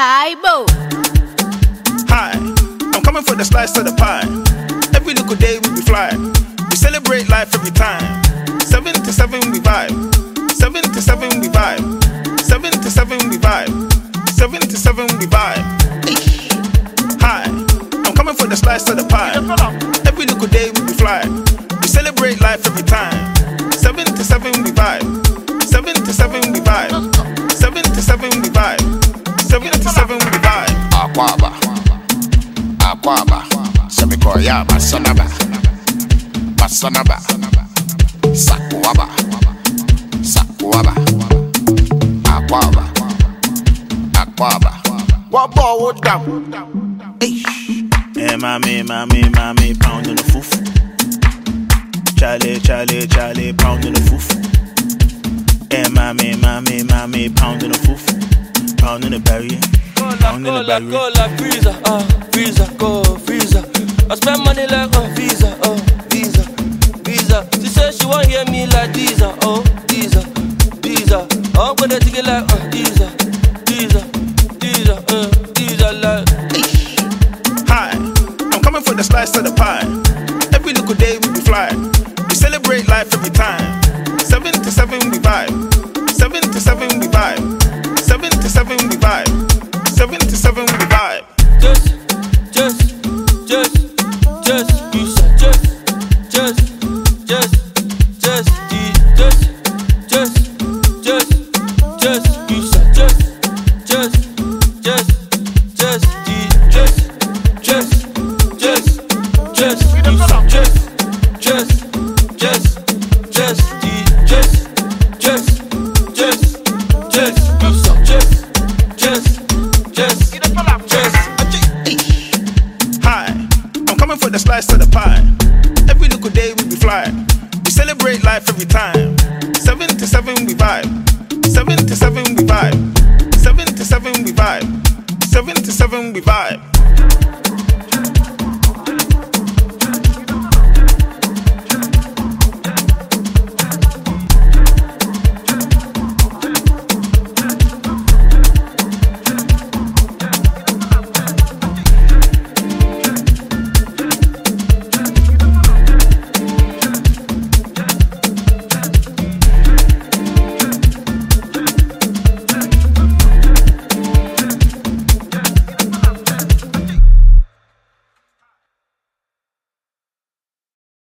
Hybo. Hi, I'm coming for the slice of the pie. Every little day we be flying. We celebrate life every time. 7 to 7 we vibe. 7 to 7 we vibe. 7 to 7 we vibe. 7 to 7 we vibe. Hi, I'm coming for the slice of the pie. Every little day we be flying. We celebrate life every time. 7 to 7 we vibe. 7 to 7 we vibe. 7 to 7 we vibe. 7 to 7 we vibe. Aquaba, Semikoya, Masanaba, Sakuaba, Aquaba, what ball would down? Hey, mommy, pound in the foof. Charlie, pound in the foof. Hey, mommy, pound in the foof. Pound in the barrier. Cola, Visa. I spend money like Visa. She said she won't hear me like Visa. I'm gonna take it like Visa like. Hi, I'm coming for the slice of the pie. Every little day we be flying. We celebrate life every time. 7 to 7 we vibe. 7 to 7 we vibe. 7 to 7 we vibe. 7 to 7 we vibe. Just, Hi, I'm coming for the slice of the pie. Every little day we be flying. We celebrate life every time. 7 to 7 we vibe. 7 to 7 we vibe. 7 to 7 we vibe. 7 to 7 we vibe.